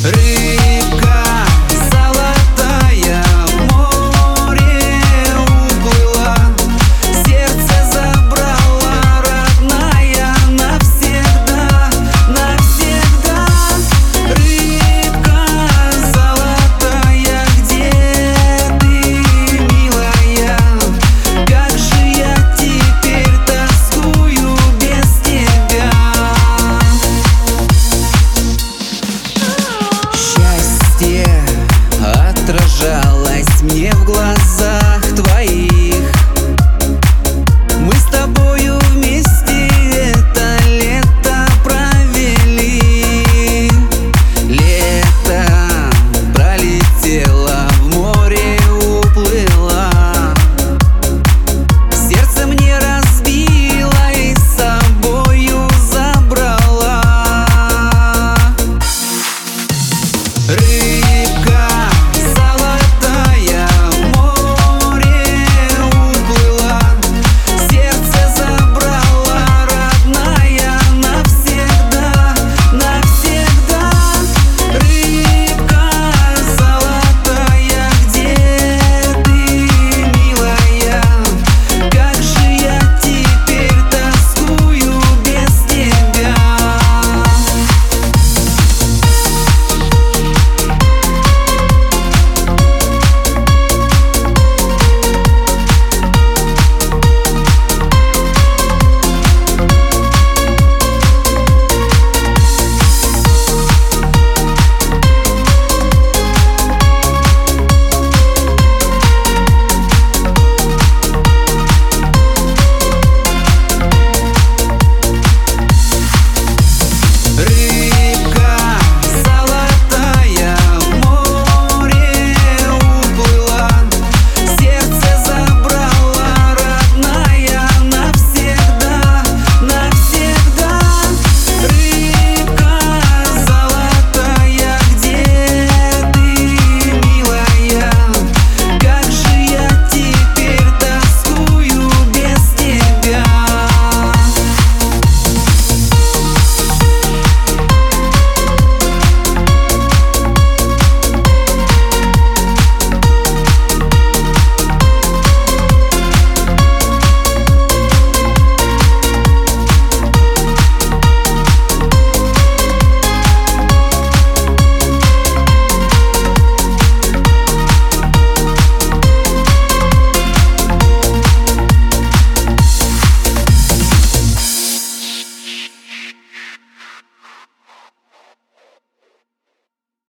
Рыбка золотая в море уплыла, сердце забрала родная навсегда, навсегда. Рыбка золотая, где ты, милая? Как же я теперь тоскую без тебя. Счастье отражалось мне в глазах твоих. Мы с тобою вместе это лето провели. Лето пролетело, в море уплыла, сердце мне разбила и с собою забрала.